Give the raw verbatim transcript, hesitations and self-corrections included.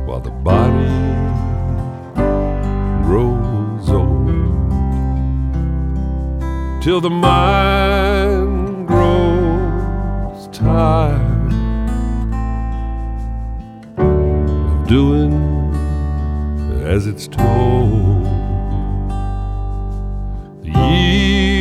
while the body grows old, till the mind grows tired of doing as it's told. The years